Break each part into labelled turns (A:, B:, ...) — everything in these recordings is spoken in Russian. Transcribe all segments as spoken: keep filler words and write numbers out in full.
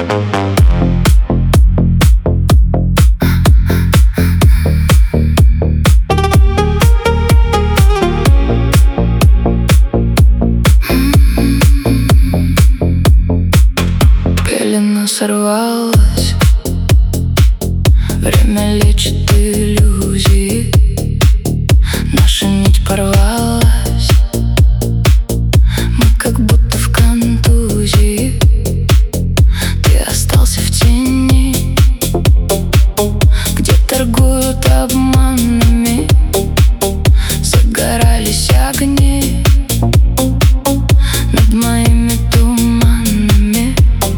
A: Пелена сорвалась, время лечит иллюзии. Наша нить порвалась, мы как будто в контузии. Ты остался в тени, где торгуют обманами. Загорались огни над моими туманами.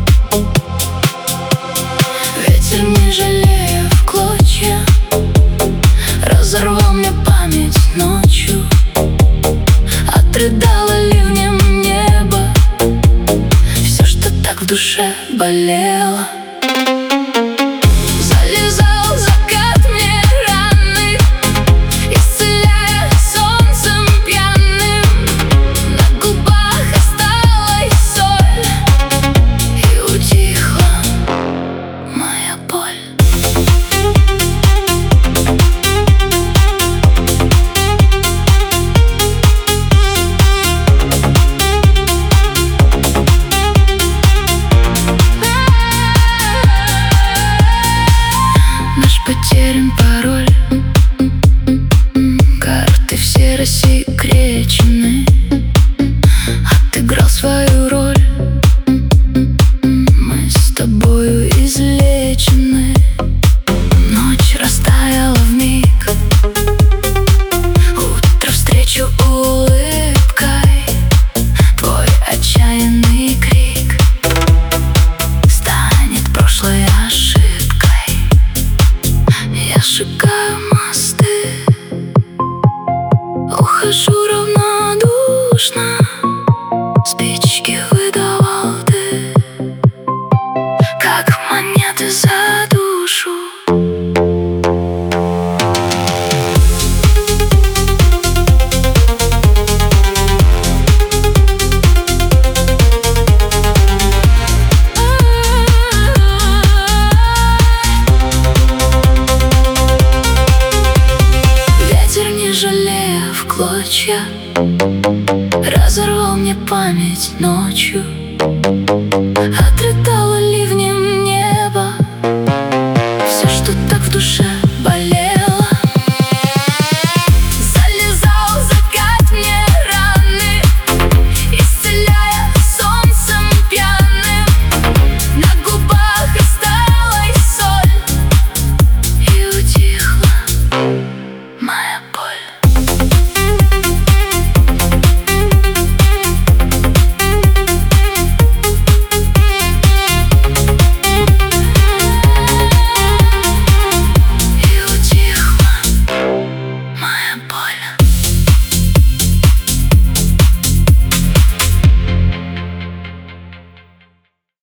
A: Ветер, не жалея, в клочья разорвал мне память ночью. Отрыдало ливнем небо все, что так в душе болело. Залезал закат мне раны, исцеляя солнцем пьяным. На губах осталась соль, и утихла моя боль. Наш потерян пароль, карты все рассекречены. Отыграл свою роль, мы с тобою излечены. Ночь растаяла вмиг, утро встречу улыбкой. Твой отчаянный крик станет прошлой ошибкой. Я сжигаю мосты, ухожу равнодушно. Спички выдавал ты, как монеты за душу. Ветер, не жалея, в клочья разорвал мне память ночью. Отрыдало